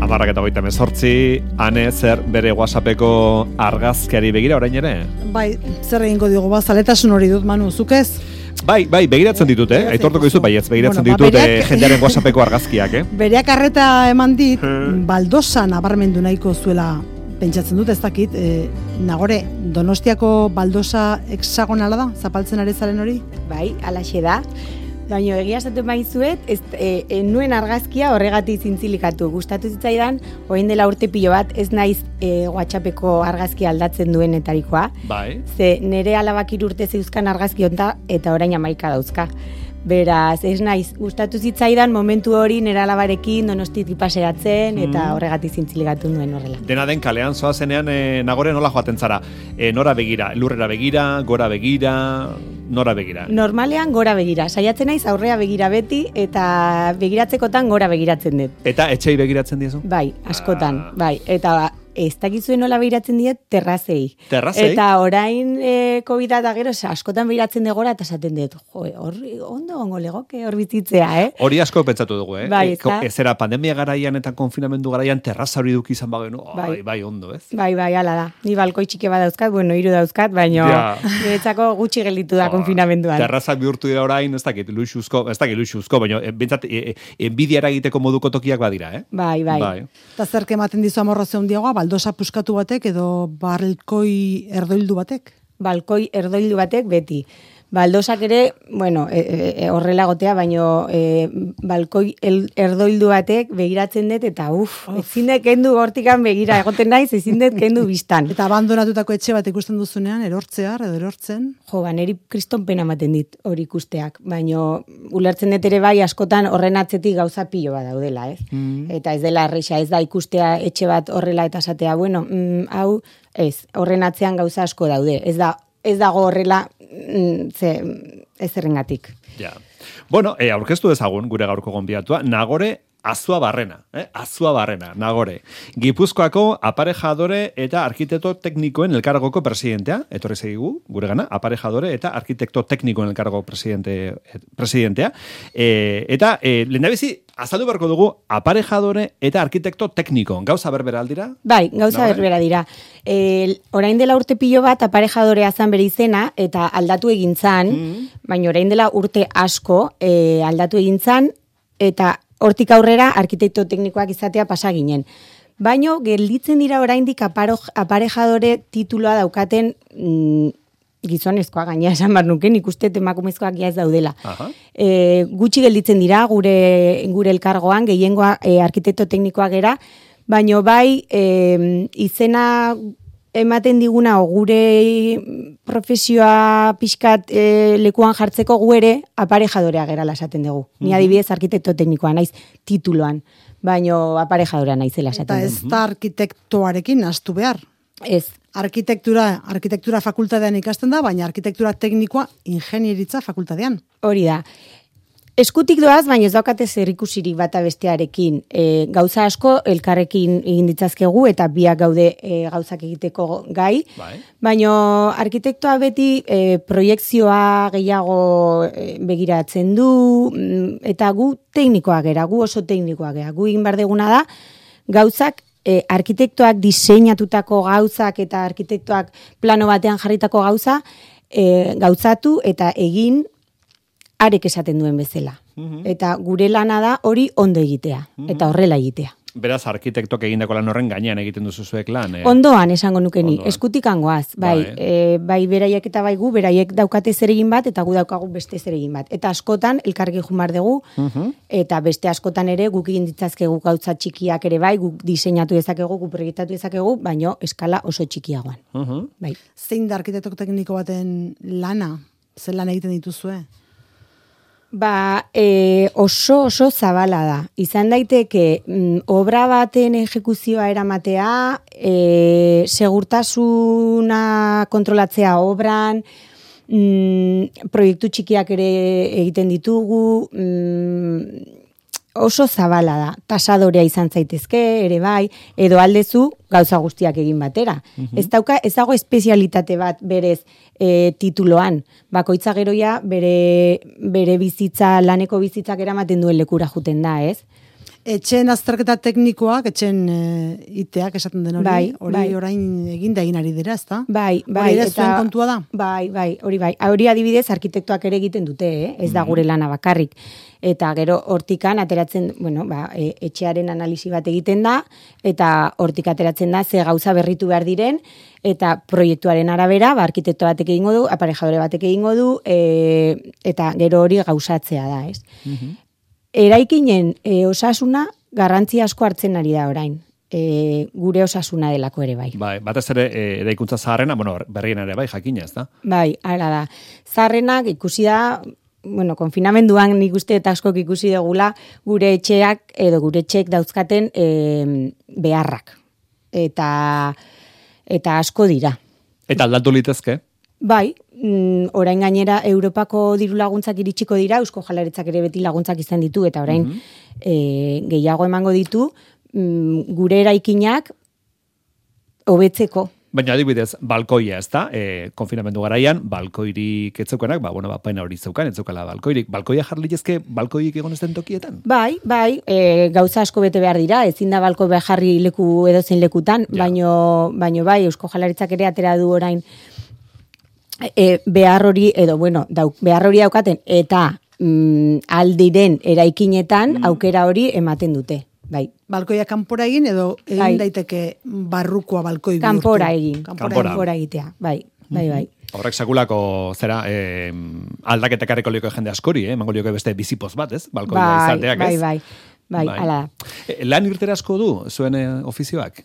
10:38, Ane, zer bere WhatsAppeko argazkiari begira orain ere? Bai, zer egingo digu, zaletasun hori dut, Manu, zuk ez? Bai, begiratzen ditut, aitortuko dizut, baietz, begiratzen ditut jendearen WhatsAppeko argazkiak, Bereak arreta eman dit, baldosa nabarmendu nahiko zuela, pentsatzen dut, ez dakit, Nagore, Donostiako baldosa hexagonala da, zapaltzen ari zaren hori? Bai, alaxe da. Baina egia esaten baizuet, nuen argazkia horregatik zintzilikatu. Gustatu zitzaidan, orain dela urte pilo bat, ez naiz WhatsAppeko argazkia aldatzen duenetarikoa. Bai. Ze nere alabak 3 urte zeuzkan argazki honta eta orain 11 dauzka. Beraz, ez naiz, gustatu zitzaidan momentu hori nere alabarekin Donostitik paseatzen eta horregatik zintzilikatu nuen horrela. Dena den kalean zoazenean, Nagore nola joaten zara? Nora begira, lurrera begira, gora begira, nora begira? Normalean gora begira, saiatzen naiz aurrea begira beti eta begiratzekotan gora begiratzen dut. Eta etxei begiratzen diezu? Bai, askotan, bai, eta ez dakizuen nola begiratzen diet terrazei. Terrazei? Eta orain COVID-a da gero, askotan begiratzen degora eta esaten dut, horri ondo ongo legoke hor bizitzea, Hori asko pentsatu dugu, Bai, ezera pandemia garaian eta konfinamendu garaian terraza hori duki izan bagenu, bai, ondo, ez? Bai, hala da. Ni balkoi txiki bat dauzkat, 3 dauzkat, baina niretzako gutxi gelditu da konfinamenduan. Terrazak bihurtu dira orain, ez dakit luxuzko, baina bintzat, enbidiara egiteko moduko tokiak badira, Bai. Eta zerk ematen dizu amorrazio handiagoa, baldosa puskatu batek edo balkoi erdoildu batek? Balkoi erdoildu batek beti. Baldosak ere, horrela gotea, baino balkoi erdoildu batek begiratzen dut, eta ezin dut kendu hortikan begira, egoten naiz, ezin dut kendu biztan. Eta abandonatutako etxe bat ikusten duzunean, erortzen? Jo, neri kriston pena ematen dit hori ikusteak, baino ulertzen dut ere bai askotan horren atzetik gauza pilo bat daudela, ez? Eta ez dela erreixa, ez da ikustea etxe bat horrela eta esatea, hau, ez, horren atzean gauza asko daude, ez dago horrela ez errengatik. Ja. Bueno, aurkeztu dezagun gure gaurko gonbidatua, Nagore Azuabarrena, Nagore. Gipuzkoako aparejadore eta arkitekto teknikoen elkargoko presidentea, etorri zaigu, gure gana, aparejadore eta arkitekto teknikoen elkargo presidentea. Eta lehendabizi, azaldu beharko dugu, aparejadore eta arkitekto tekniko. Gauza berbera aldira? Bai, gauza berbera dira. Orain dela urte pilo bat aparejadorea zan bere izena, eta aldatu egintzan, baina orain dela urte asko aldatu egintzan, eta hortik aurrera arkitekto teknikoak izatea pasa ginen. Baino gelditzen dira oraindik aparejadore tituloa daukaten gizonezkoa gaina esan bar nuke, ikuste emakumezkoak ja ez daudela. Gutxi gelditzen dira gure elkargoan, gehiengoa arkitekto teknikoa gera, baino bai izena ematen diguna gure profesioa pixkat lekuan jartzeko gu ere aparejadorea gerala esaten dugu. Ni adibidez arkitekto teknikoa naiz tituloan, baino aparejadorea naizela esaten dugu. Eta ez da arkitektoarekin nahastu behar. Ez. Arkitektura fakultatean ikasten da, baina arkitektura teknikoa ingenieritza fakultatean. Hori da. Eskutik doaz, baina ez daukate zerikusirik bata bestearekin. Gauza asko elkarrekin egin ditzazkegu eta biak gaude gauzak egiteko gai. Baina arkitektoa beti proiekzioa gehiago begiratzen du eta gu teknikoak gera, gu oso teknikoak gera. Gu egin behar deguna da gauzak arkitektoak diseinatutako gauzak eta arkitektoak plano batean jarritako gauza gauzatu eta egin arek esaten duen bezala. Eta gure lana da hori ondo egitea, eta horrela egitea. Beraz, arkitektok egindako lan horren gainean egiten duzu zuek lan. Ondoan esango nukeni, eskutik hangoaz. Bai, beraiek eta bai gu, beraiek daukate zeregin bat, eta gu daukagu beste zeregin bat. Eta askotan, elkargi jumar dugu, eta beste askotan ere, guk egin ditzazkegu gauza txikiak ere bai, guk diseinatu dezakegu, guk proiektatu dezakegu, baino eskala oso txikiagoan. Bai. Zein da arkitektok tekniko baten lana? Zer lan egiten dituzue? Oso zabala da. Izan daiteke obra baten ejekuzioa eramatea, segurtasuna kontrolatzea obran, proiektu txikiak ere egiten ditugu, oso zabala da. Tasadorea izan zaitezke, ere bai, edo aldezu gauza guztiak egin batera. Ez dago espezialitate bat berez tituloan. Bakoitza geroia bere bizitza, laneko bizitzak eramaten duen lekura juten da, ez? etxeen azterketa teknikoak, etxeen iteak esaten den hori, hori orain egin ari dira, ezta? Bai, hori ere zuen kontua da? Bai, hori bai. Hori adibidez arkitektoak ere egiten dute, ez da gure lana bakarrik. Eta gero hortikan ateratzen, etxearen analisi bat egiten da, eta hortik ateratzen da ze gauza berritu behar diren, eta proiektuaren arabera, arkitekto batek egingo du, aparejadore batek egingo du, eta gero hori gauzatzea da, ez? Eraikinen osasuna garrantzi asko hartzen ari da orain. Gure osasuna delako ere bai. Bai, batez ere eraikuntza zaharrena, berrien ere bai, jakina, ez da? Bai, hala da. Zaharrenak ikusi da, konfinamenduan nik uste eta askok ikusi dugula gure etxeak edo gure etxeek dauzkaten beharrak. Eta asko dira. Eta aldatu litezke? Bai, orain gainera Europako diru laguntzak iritsiko dira, Eusko Jaurlaritzak ere beti laguntzak izan ditu, eta orain gehiago emango ditu, gure eraikinak hobetzeko. Baina adibidez, balkoia, ez da? Konfinamendu garaian, balkoirik etzeukanak, paina hori zeukan, etzeukala balkoirik. Balkoia jarlitezke, balkoirik egon ez den tokietan? Bai, gauza asko bete behar dira, ezin da balko behar jarri leku edozein lekutan, baino bai, Eusko Jaurlaritzak ere atera du orain behar hori, behar hori daukaten, eta aldiren eraikinetan aukera hori ematen dute. Bai. Balkoia kanpora egin edo egin daiteke barrukoa balkoi bihurtu? Kanpora egitea, bai. Horrek sakulako zera aldaketak arreko lioko jende askori, emango lioko beste bizipoz bat, ez? Balkoia izateak, ez? Bai, ala da. Lan irtera asko du zuen ofizioak?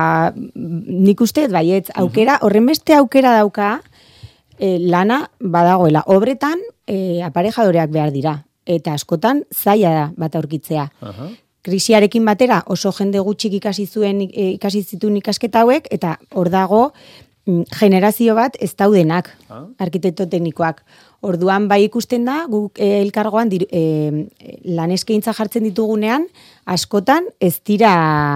Nik uste, baietz, aukera, horren beste aukera dauka, lana badagoela. Obretan, aparejadoreak behar dira. Eta askotan, zaila da bat aurkitzea. Krisiarekin batera oso jende gutxik ikasi zituen ikasketa hauek, eta hor dago generazio bat ez daudenak, arkitekto teknikoak. Orduan bai ikusten da, guk elkargoan lan eskaintza jartzen ditugunean, askotan ez dira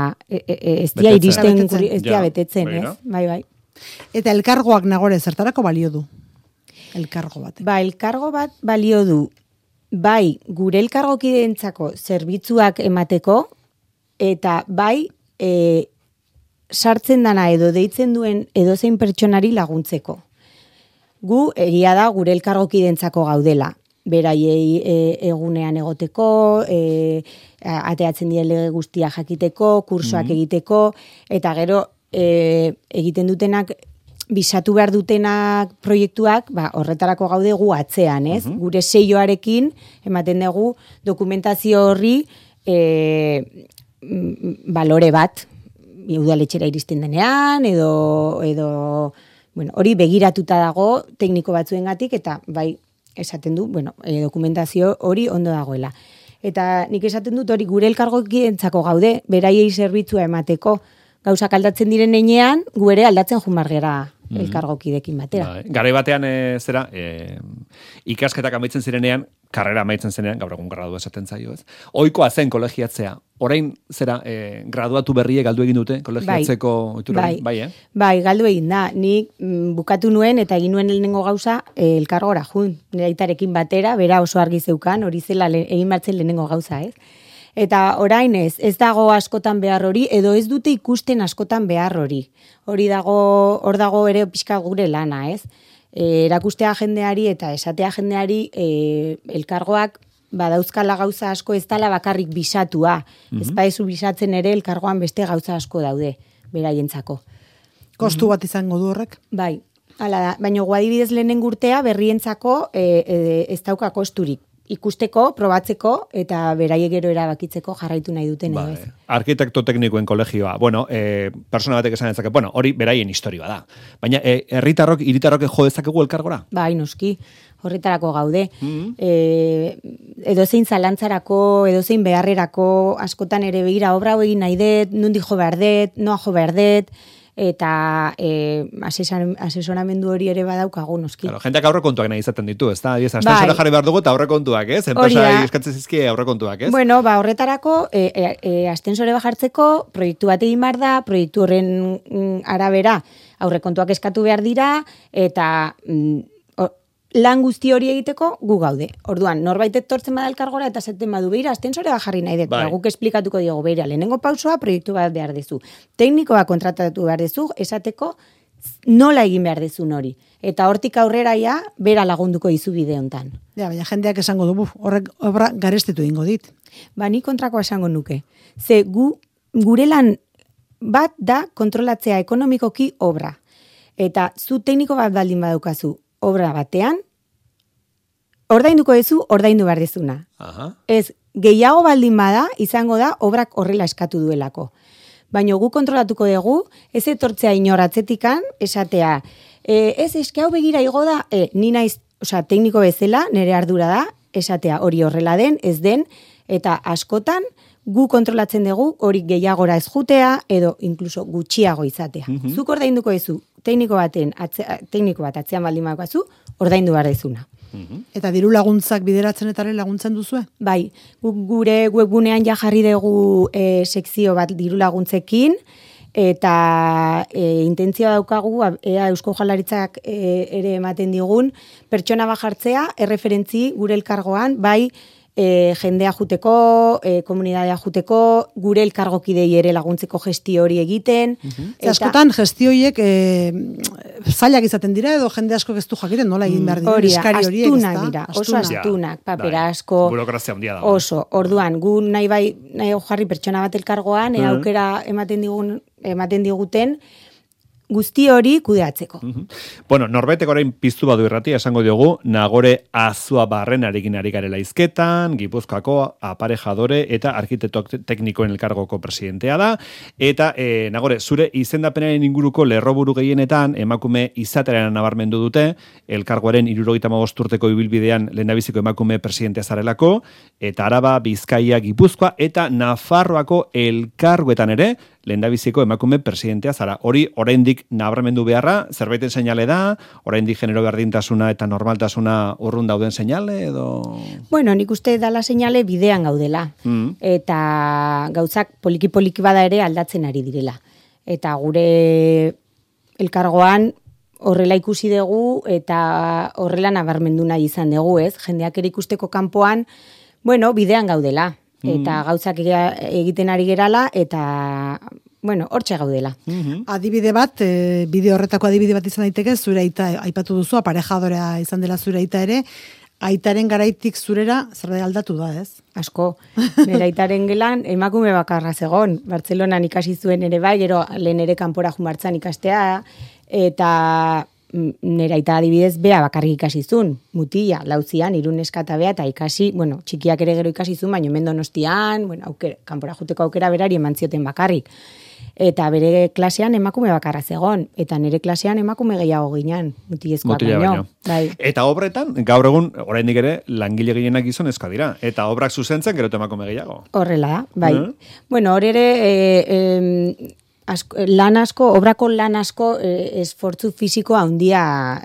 iristen, ez dira betetzen, ez? Bai. Eta elkargoak Nagore zertarako balio du? Elkargo bat. Elkargo bat balio du. Bai, gure elkargokideentzako zerbitzuak emateko, eta bai, sartzen dana edo deitzen duen edozein pertsonari laguntzeko. Gu, egia da, gure elkargokideentzako gaudela. Beraiei egunean egoteko, ateatzen dien lege guztia jakiteko, kursoak egiteko, eta gero egiten dutenak, bisatu behar dutenak proiektuak, horretarako gaude gu atzean, ez? Gure seioarekin, ematen dugu, dokumentazio horri balore bat, udaletxera iristen denean, edo hori begiratuta dago tekniko batzuengatik, eta bai, esaten du, dokumentazio hori ondo dagoela. Eta nik esaten dut hori gure elkargokientzako gaude, beraiei zerbitzua emateko, gauzak aldatzen diren heinean, gu ere aldatzen jumargera elkargokidekin batera. Garai batean ikasketak amaitzen zirenean, karrera amaitzen zenean, gaur egun gradua esaten zaio, ez? Ohikoa zen kolegiatzea. Orain zera graduatu berrie galdu egin dute kolegiatzeko ohiturari, bai, Bai, galdu egin da. Nik bukatu nuen eta egin nuen lehenengo gauza elkargora jun. Nire aitarekin batera, bera oso argi zeukan, hori zela egin martzen lehenengo gauza, ez? Eta orain ez dago askotan behar hori, edo ez dute ikusten askotan behar hori. Hor dago ere pixka gure lana, ez? Erakustea jendeari eta esatea jendeari elkargoak badauzkala gauza asko ez dala bakarrik bisatua. Ez baezu bisatzen ere elkargoan beste gauza asko daude, beraientzako. Kostu bat izango du horrek? Bai, hala da. Baina guadibidez lehenen urtea berrientzako ez dauka kosturik. Ikusteko, probatzeko, eta beraiek gero erabakitzeko jarraitu nahi duten. Arkitekto teknikoen kolegioa. Persona batek esan dezake, hori beraien historia da. Baina hiritarrok jo dezakegu elkargora? Bai, noski, horretarako gaude. Edozein zalantzarako, edozein beharrerako, askotan ere begira obra egin nahi dut, nundi jo behar dut, noa jo behar dut, eta asesoramendu hori ere badaukagu noski. Claro, jendeak aurrekontuak nahi izaten ditu, ez da? Astensora jarri behar dugu eta aurrekontuak, ez? Enpresa eskatzen zizkie aurrekontuak, ez? Horretarako, astensore bajartzeko, proiektu bat egin behar da, proiektu horren arabera aurrekontuak eskatu behar dira, eta lan guzti hori egiteko gu gaude. Orduan, norbait etortzen bada elkargora eta zaten badu beira, astensorea jarri nahi dut. Bai. Guk esplikatuko diogu beira, lehenengo pausoa proiektu bat behar dezu. Teknikoa kontratatu behar dezu, esateko nola egin behar dezun hori. Eta hortik aurrera ja, bera lagunduko izu bide hontan. Ja, baina jendeak esango du, horrek obra garestetu ingo dit. Ba, ni kontrakoa esango nuke. Ze gure lan bat da kontrolatzea ekonomikoki obra. Eta zu tekniko bat baldin badaukazu obra batean, ordainduko dezu, ordaindu behar dezuna. Aha. Ez, gehiago baldin bada, izango da obrak horrela eskatu duelako. Baina gu kontrolatuko dugu, ez etortzea inoratzetikan, esatea, ez eske hau begira igo da, ni naiz, tekniko bezala, nire ardura da, esatea hori horrela den, ez den, eta askotan, gu kontrolatzen dugu hori gehiagora ez jutea, edo inkluso gutxiago izatea. Zuk ordainduko dezu, tekniko bat atzean baldin badaukazu, ordaindu behar dezuna. Eta diru laguntzak bideratzen eta laguntzen duzue? Bai, gure webgunean ja jarri dugu sekzio bat diru laguntzekin, eta intentzioa daukagu, ea Eusko Jaurlaritzak ere ematen digun, pertsona bat jartzea, erreferentzi gure elkargoan, bai, jendea juteko, komunidadea juteko, gure elkargokidei ere laguntzeko gestio hori egiten. Eta askotan gestioiek zailak izaten dira edo jende asko ez du jakiten nola egin behar dira eskari horiek, astunak dira, oso astunak, papera asko. Burokrazia handia da. Oso, orduan, gu nahi jarri pertsona bat elkargoan, aukera ematen diguten, guzti hori kudeatzeko. Bueno, norbaitek orain piztu badu irratia esango diogu, Nagore Azuabarrenarekin ari garela hizketan, Gipuzkoako aparejadore eta arkitekto teknikoen elkargoko presidentea da, eta Nagore, zure izendapenaren inguruko lerroburu gehienetan emakume izateran nabarmendu dute, elkargoaren 75 urteko ibilbidean lehendabiziko emakume presidentea zarelako, eta Araba, Bizkaia, Gipuzkoa eta Nafarroako elkargoetan ere lehendabiziko emakume presidentea zara. Hori oraindik nabarmendu beharra, zerbaiten seinale da, oraindik genero berdintasuna eta normaltasuna urrun dauden seinale edo? Bueno, nik uste dala seinale bidean gaudela. Eta gauzak poliki-poliki bada ere aldatzen ari direla. Eta gure elkargoan horrela ikusi dugu eta horrela nabarmendu nahi izan dugu, ez? Jendeak ere ikusteko kanpoan, bueno, bidean gaudela. Eta gauzak egiten ari gerala, eta, bueno, hortxe gaudela. Adibide bat, bideo horretako adibide bat izan daiteke, zure aita aipatu duzu, aparejadorea izan dela zure aita ere, aitaren garaitik zurera zerbait aldatu da, ez? Asko, nire aitaren gelan emakume bakarra zegon, Bartzelonan ikasi zuen ere bai, gero lehen ere kanpora jumartzan ikastea, eta nera aita adibidez bea bakarrik ikasizun, mutila, lauzian, irun eskata bea, eta ikasi, bueno, txikiak ere gero ikasizun, baino hemen Donostian, bueno, kanpora juteko aukera berari eman zioten bakarrik. Eta bere klasean emakume bakarra zegon, eta nire klasean emakume gehiago ginen, mutilezkoak baino. Bai. Eta obretan, gaur egun, oraindik ere, langile gehienak gizonezkoak dira, eta obrak zuzentzen gero emakume gehiago. Horrela da, bai. Bueno, hor ere, obrako lan asko esfortzu fisiko handia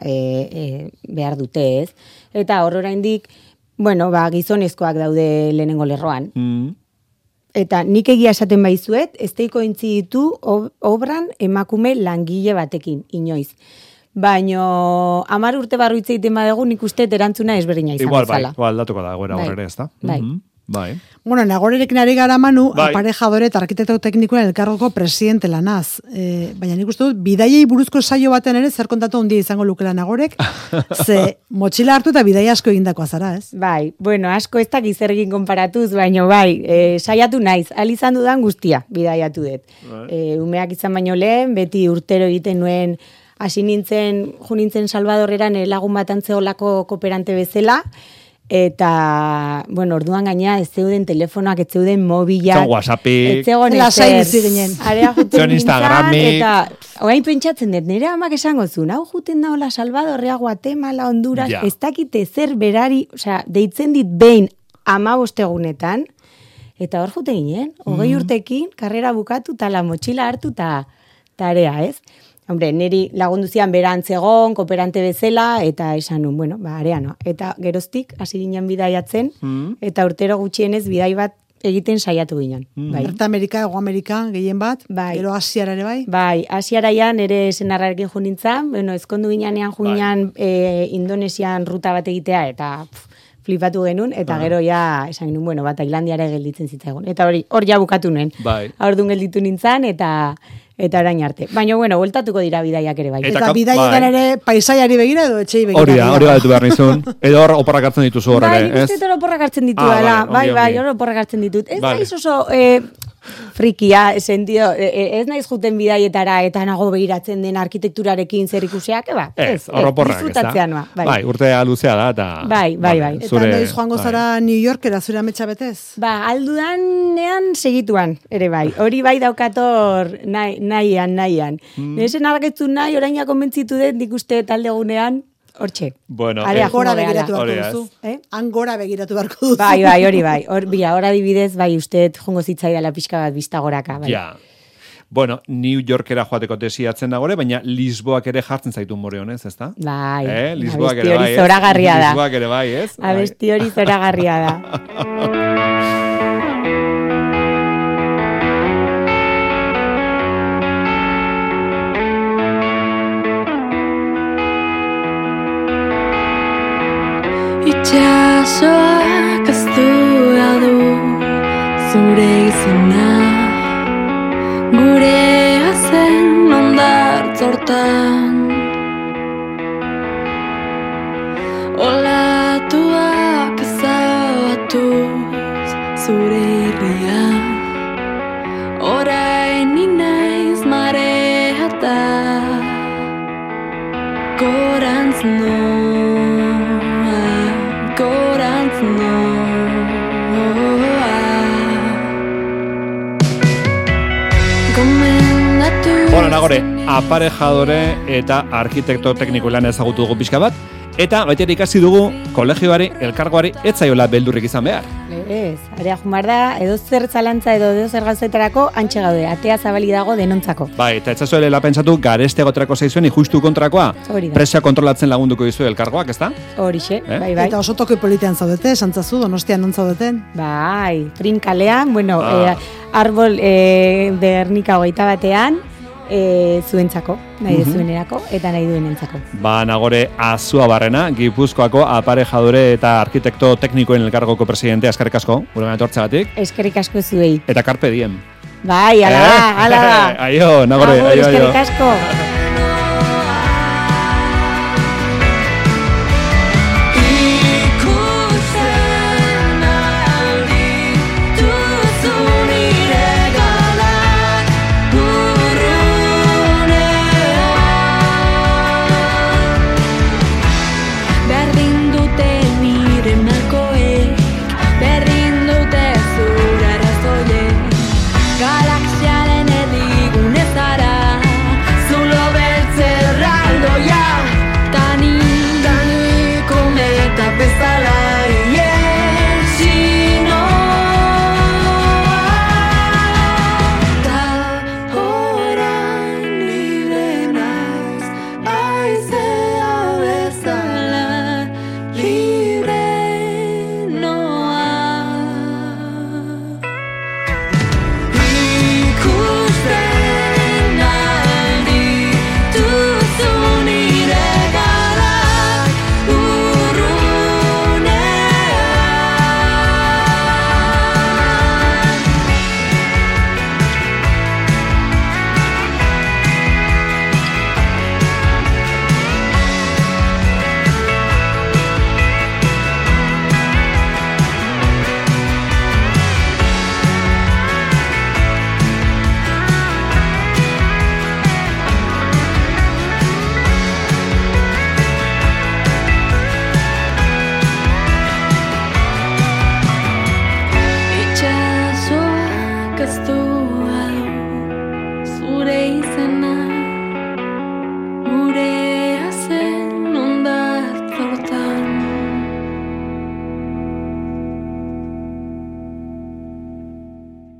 behar dute, ez? Eta hor oraindik, bueno, gizonezkoak daude lehenengo lerroan. Eta nik egia esaten baizuet, ez teiko intzi ditu obran emakume langile batekin, inoiz. Baino 10 urte barru hitz egiten badegu, nik uste erantzuna ezberdina izan bezala. Igual datuko da, goera horre ez da. Bai. Bai. Bueno, Nagorerekin ari gara Manu, aparejadore eta arkitekto teknikoen elkargoko presidente lanaz. Baina nik uste dut, bidaiei buruzko saio baten ere zer kontatu handia izango lukela Nagorek, ze motxila hartu eta bidaia asko egindakoa zara, ez? Bai, bueno, asko ez dakiz zer egin konparatuz, baino bai, saiatu naiz, izan dudan guztia bidaiatu dut. Umeak izan baino lehen, beti urtero egiten nuen, hasi nintzen Salvadorreran lagun bat antzeolako kooperante bezala, eta, bueno, orduan gaina ez zeuden telefonoak, ez zeuden mobilak. Zeu WhatsAppik. Ez zegoen ezer. Area juten Instagramik. Eta, orain pentsatzen dut, nire amak esango zuen, hau juten daola Salvadorrea, Guatemala, Honduras, ez dakite zer berari, osea, deitzen dit behin 15 egunetan, eta hor juten ginen, 20 urtekin, karrera bukatu, eta la motxila hartu, eta area, ez? Hombre, niri lagunduzian berantzegon, kooperante bezala, eta esan nun, bueno, area no. Eta geroztik, hasi ginen bidaiatzen, eta urtero gutxienez bidai bat egiten saiatu ginen. Bai. Erta Amerika, Ego Amerika, gehien bat, gero Asiara ere bai? Bai, Asiaraian ere senarrarekin junintzan, ezkondu ginean juinan Indonesian ruta bat egitea, eta flipatu genuen, eta gero ja, esan genuen, bat Tailandiara gelditzen zitzaigun. Eta hor ja bukatu nuen. Bai. Aurdun gelditu nintzen, eta orain arte. Baina, bueltatuko dira bidaiak ere bai. Eta bidaietan ere paisaiari begira edo etxei begira? Hori da, batu behar nizun. Edo hor oporrak hartzen dituzu hor ere, ez? Bai, nik hor oporrak hartzen ditu, hor oporrak hartzen ditut. Ez naiz oso frikia, sentido, ez naiz juten bidaietara eta nago begiratzen den arkitekturarekin zer ikusiak, ez, hor oporrak, ez da? Bai, urtea luzea da, eta... Bai. Eta noiz joango zara New Yorkera zure ametsa betez? Aldudanean segituan, ere bai. Hori bai daukator nahian. Nesen arraketzu nahi, oraina konbentzitu den, dikuste talde gunean, hortxe. Bueno, gora begiratu beharko duzu. Gora begiratu beharko duzu. Bai, hori bai. Hor adibidez, bai, uste jongo zitzaidala pixka bat bizta goraka. Bai. Ja. Bueno, New Yorkera joateko desiatzen dagore, baina Lisboak ere jartzen zaitu more honez, ezta? Bai. Lisboak ere bai, ez? Zoragarria da. Lisboak ere bai, ez? Abesti hori zoragarria da. Itxasoak aztua du zure izena, gure zen ondartzortan. Olatuak ezabatuz zure irria, orain inaiz mareata, gorantz Bueno, nagore, aparejadore eta arkitekto tekniko lan ezagutu dugu pixka bat, eta baita ikasi dugu kolegioari, elkargoari, ez zaiola beldurrik izan behar. Ez, area jumar da, edo zer zalantza edo zer gauzetarako antxe gaude, atea zabali dago denontzako. Bai, eta etzazuela pentsatu gareste goterako zaizuen justu kontrakoa, presioa kontrolatzen lagunduko dizu elkargoak, ezta? Horixe, bai. Eta oso toki politean zaudete, santzazu, Donostian non zaudeten? Bai, Trin kalean, Arbol de Gernika 21, zuentzako, nahi zuenerako eta nahi duenentzako. Nagore Azuabarrena, Gipuzkoako aparejadore eta arkitekto teknikoen elkargoko presidente, eskerrik asko, gure etortzeagatik. Eskerrik asko zuei. Eta carpe diem. Bai, ala da. Aio, nagore, aio. Eskerrik asko. Galaxiaren erdigunez zara, zulo beltzerraldo ja, tani kometa bezala iesino. Ta orain libre naiz, aizea bezala libre noa. Itxasoak aztu